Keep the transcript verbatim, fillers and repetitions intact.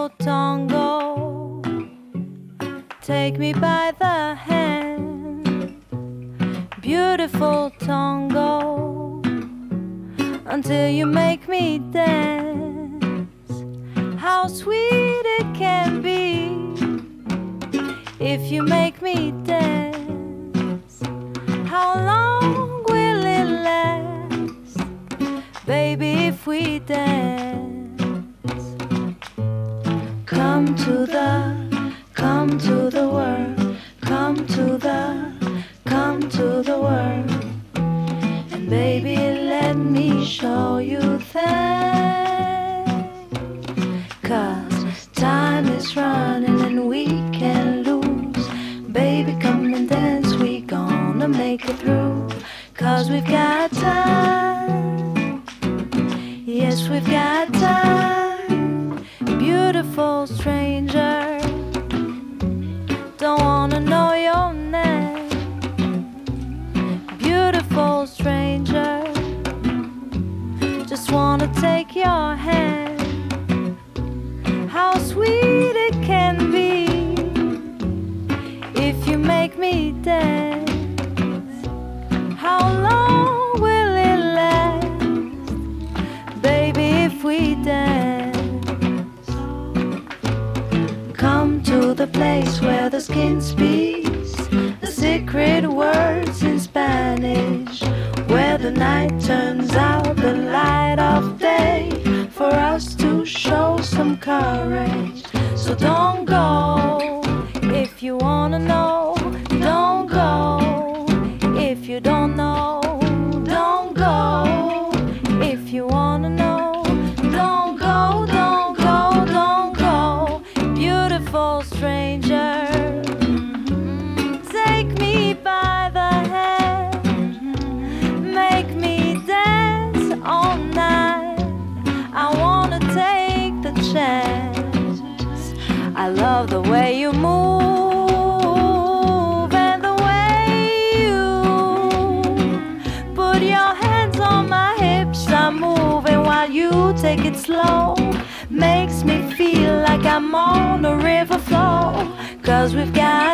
Beautiful tango, take me by the hand. Beautiful tango, until you make me dance. How sweet it can be if you make me dance. How long will it last, baby, if we dance? Come to the, come to the world, come to the, come to the world, and baby, let me show you things. 'Cause time is running and we can't lose. Baby, come and dance, we gonna make it through. 'Cause we've got time, yes, we've got time. Beautiful stranger, don't wanna know your name. Beautiful stranger, just wanna take your hand. How sweet it can be if you make me dance. How long will it last, baby, if we dance? Come to the place where the skin speaks the secret words in Spanish, where the night turns out the light of day, for us to show some courage. So don't go if you wanna know. Don't go if you don't know. Don't go if you wanna know. Don't go, don't go, don't go. Beautiful stranger, take me by the hand. Make me dance all night. I wanna take the chance. I love the way you move and the way you put your hands on my hips. I'm moving while you take it slow. Makes me feel like I'm on a river flow. 'Cause we've got